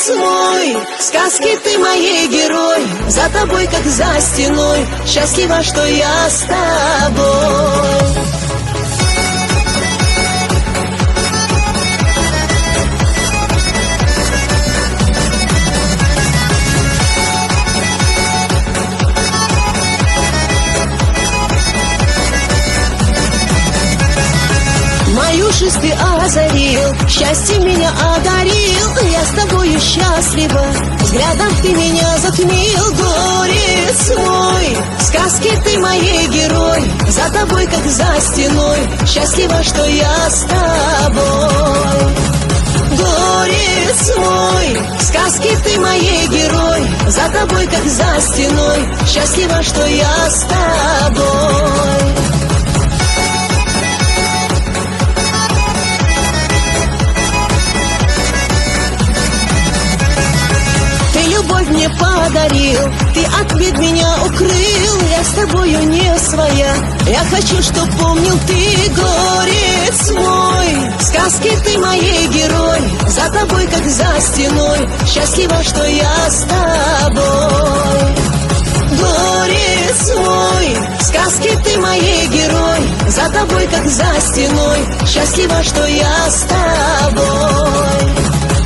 Горец мой, сказки ты моей герой, за тобой как за стеной, счастлива, что я с тобой. Мою жизнь ты озарил, счастье меня одарил, я с тобою счастлива, взглядом ты меня затмил. Горец мой, сказки ты моей герой, за тобой как за стеной, счастлива, что я с тобой. Горец мой, сказки ты моей герой, за тобой как за стеной, счастлива, что я с тобой. Любовь мне подарил, ты от бед меня укрыл, я с тобою не своя, я хочу, чтоб помнил ты. Горец мой, сказки ты моей герой, за тобой как за стеной, счастлива, что я с тобой. Горец мой, сказки ты моей герой, за тобой как за стеной, счастлива, что я с тобой.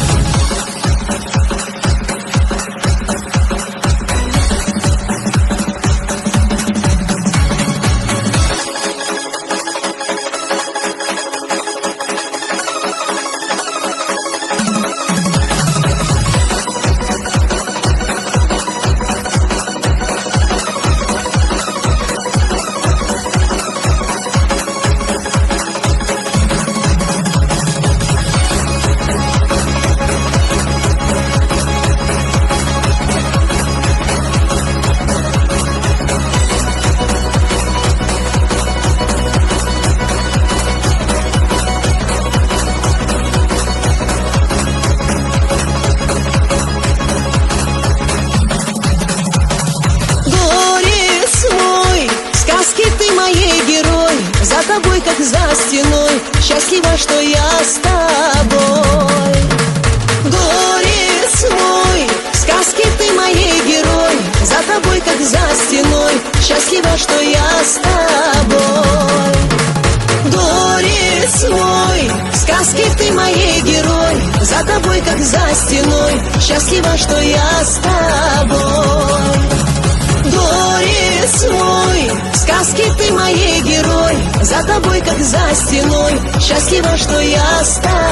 За тобой, как за стеной, счастлива, что я с тобой. Горец мой, сказки ты моей герой, за тобой, как за стеной, счастлива, что я с тобой. Горец мой, сказки ты моей герой, за тобой, как за стеной, счастлива, что я с тобой. Горец мой, сказки ты моей герой, за тобой как за стеной, счастлива, что я с тобой.